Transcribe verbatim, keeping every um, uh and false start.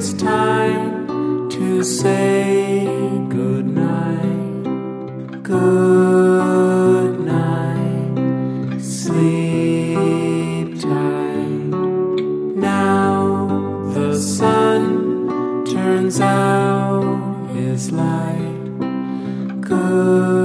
it's time to say good night. Good night. Sleep tight. Now the sun turns out his light. Good